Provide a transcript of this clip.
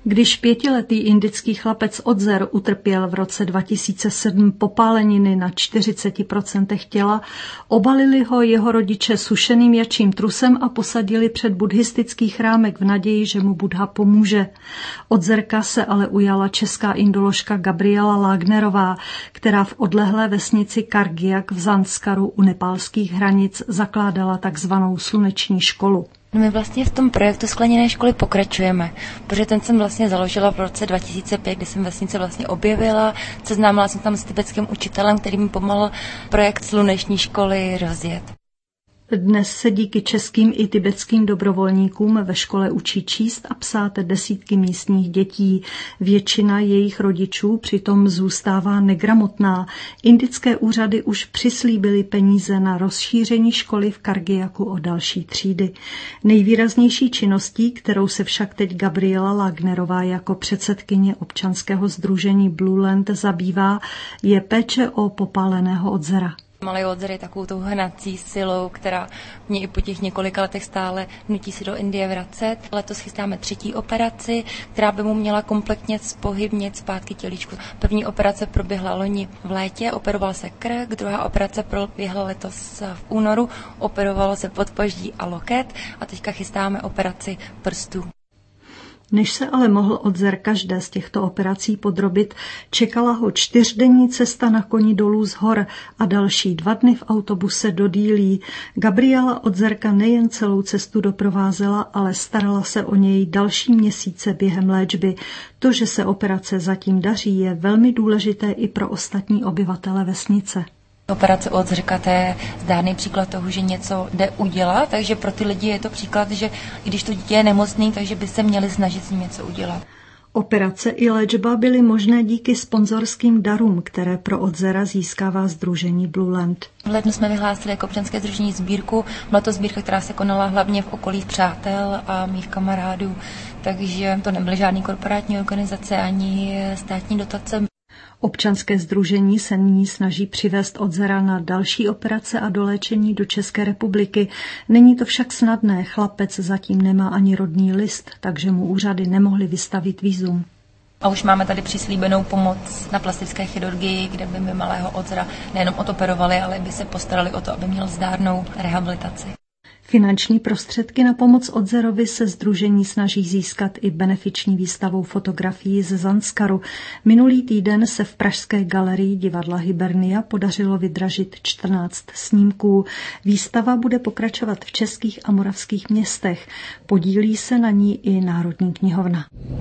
Když 5letý indický chlapec Odzer utrpěl v roce 2007 popáleniny na 40% těla, obalili ho jeho rodiče sušeným jačím trusem a posadili před buddhistický chrámek v naději, že mu Buddha pomůže. Odzerka se ale ujala česká indoložka Gabriela Lágnerová, která v odlehlé vesnici Kargiak v Zanskaru u nepálských hranic zakládala takzvanou sluneční školu. My vlastně v tom projektu skleněné školy pokračujeme, protože ten jsem vlastně založila v roce 2005, kdy jsem vesnici vlastně objevila, seznámila jsem tam s tibetským učitelem, který mi pomohl projekt sluneční školy rozjet. Dnes se díky českým i tibetským dobrovolníkům ve škole učí číst a psát desítky místních dětí. Většina jejich rodičů přitom zůstává negramotná. Indické úřady už přislíbily peníze na rozšíření školy v Kargiaku o další třídy. Nejvýraznější činností, kterou se však teď Gabriela Lágnerová jako předsedkyně občanského sdružení Blue Land zabývá, je péče o popáleného Odzera. Malý Odzer je takovou tou hnací silou, která mě i po těch několika letech stále nutí se do Indie vracet. Letos chystáme 3. operaci, která by mu měla kompletně zpohybnit zpátky tělíčku. První operace proběhla loni v létě, operoval se krk, druhá operace proběhla letos v únoru, operovalo se podpaždí a loket a teďka chystáme operaci prstů. Než se ale mohl Odzer každé z těchto operací podrobit, čekala ho 4denní cesta na koni dolů z hor a další 2 dny v autobuse do Dílí. Gabriela Odzerka nejen celou cestu doprovázela, ale starala se o něj další měsíce během léčby. To, že se operace zatím daří, je velmi důležité i pro ostatní obyvatele vesnice. Operace Odzerka, to je zdárný příklad toho, že něco jde udělat, takže pro ty lidi je to příklad, že i když to dítě je nemocný, takže by se měli snažit s ním něco udělat. Operace i léčba byly možné díky sponzorským darům, které pro Odzera získává sdružení Blue Land. V lednu jsme vyhlásili jako občanské sdružení sbírku. Byla to sbírka, která se konala hlavně v okolí přátel a mých kamarádů, takže to nebyly žádný korporátní organizace ani státní dotace. Občanské sdružení se nyní snaží přivést Odzera na další operace a doléčení do České republiky. Není to však snadné, chlapec zatím nemá ani rodný list, takže mu úřady nemohly vystavit vízum. A už máme tady přislíbenou pomoc na plastické chirurgii, kde by mi malého Odzera nejenom odoperovali, ale by se postarali o to, aby měl zdárnou rehabilitaci. Finanční prostředky na pomoc Odzerovi se sdružení snaží získat i benefiční výstavou fotografií ze Zanskaru. Minulý týden se v pražské galerii divadla Hibernia podařilo vydražit 14 snímků. Výstava bude pokračovat v českých a moravských městech. Podílí se na ní i Národní knihovna.